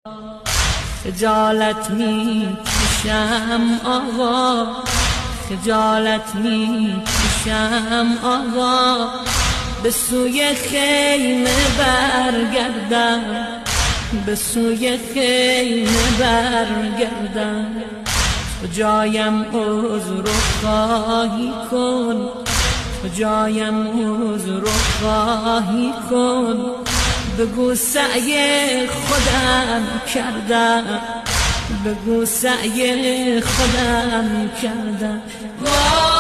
خجالت میکشم آقا، خجالت میکشم آقا، به سوی خیمه برگردم، به سوی خیمه برگردم. تو جایم عذر خواهی کن، تو جایم عذر خواهی کن، بگو سعی خودم کردم، بگو سعی خودم کردم.